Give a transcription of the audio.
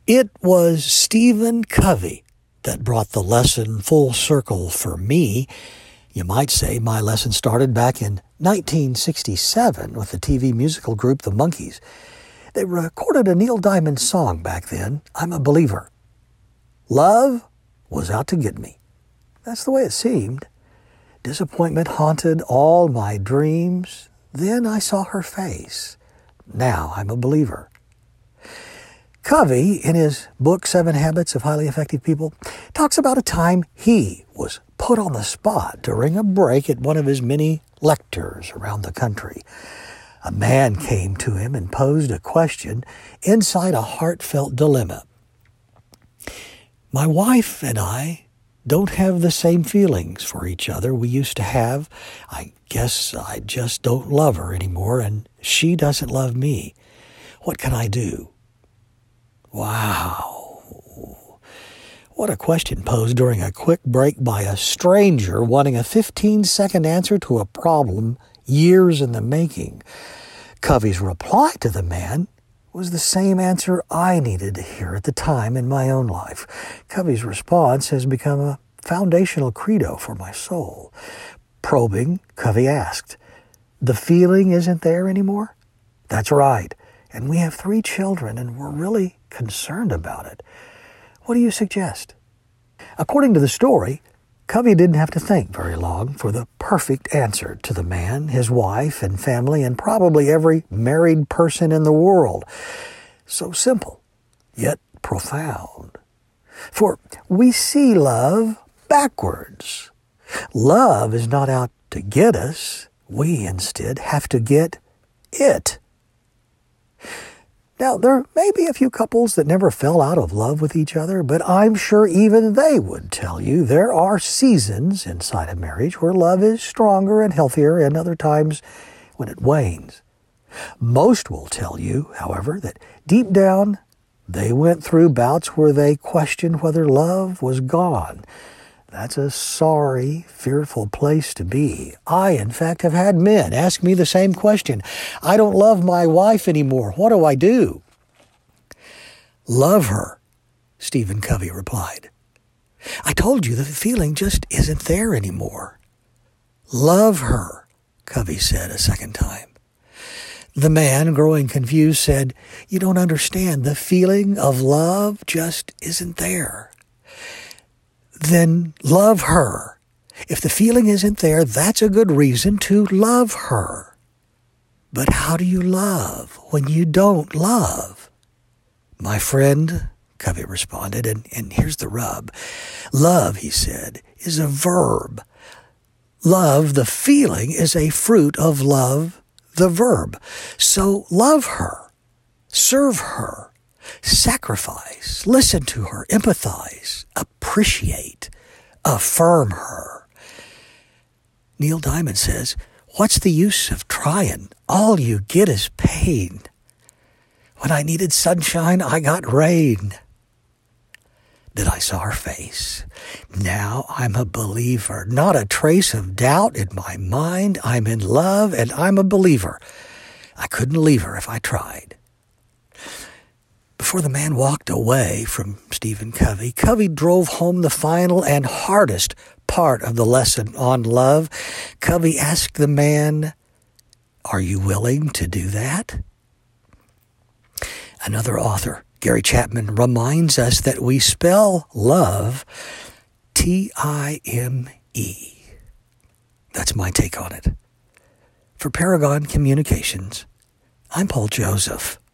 It was Stephen Covey that brought the lesson full circle for me. You might say my lesson started back in 1967 with the TV musical group The Monkees. They recorded a Neil Diamond song back then, I'm a Believer. Love was out to get me. That's the way it seemed. Disappointment haunted all my dreams. Then I saw her face. Now I'm a believer. Covey, in his book 7 Habits of Highly Effective People, talks about a time he was put on the spot during a break at one of his many lectures around the country. A man came to him and posed a question inside a heartfelt dilemma. My wife and I don't have the same feelings for each other we used to have. I guess I just don't love her anymore, and she doesn't love me. What can I do? Wow. What a question posed during a quick break by a stranger wanting a 15-second answer to a problem years in the making. Covey's reply to the man was the same answer I needed to hear at the time in my own life. Covey's response has become a foundational credo for my soul. Probing, Covey asked, "The feeling isn't there anymore?" "That's right. And we have 3 children, and we're really concerned about it. What do you suggest?" According to the story, Covey didn't have to think very long for the perfect answer to the man, his wife, and family, and probably every married person in the world. So simple, yet profound. For we see love backwards. Love is not out to get us. We instead have to get it. Now, there may be a few couples that never fell out of love with each other, but I'm sure even they would tell you there are seasons inside a marriage where love is stronger and healthier, and other times when it wanes. Most will tell you, however, that deep down they went through bouts where they questioned whether love was gone. That's a sorry, fearful place to be. I, in fact, have had men ask me the same question. I don't love my wife anymore. What do I do? Love her, Stephen Covey replied. I told you the feeling just isn't there anymore. Love her, Covey said a second time. The man, growing confused, said, You don't understand. The feeling of love just isn't there. Then love her. If the feeling isn't there, that's a good reason to love her. But how do you love when you don't love? My friend, Covey responded, and here's the rub. Love, he said, is a verb. Love, the feeling, is a fruit of love, the verb. So love her, serve her, sacrifice, listen to her, empathize, appreciate, affirm her. Neil Diamond says, what's the use of trying? All you get is pain. When I needed sunshine, I got rain. Then I saw her face. Now I'm a believer. Not a trace of doubt in my mind. I'm in love and I'm a believer. I couldn't leave her if I tried. Before the man walked away from Stephen Covey, Covey drove home the final and hardest part of the lesson on love. Covey asked the man, Are you willing to do that? Another author, Gary Chapman, reminds us that we spell love Time. That's my take on it. For Paragon Communications, I'm Paul Joseph.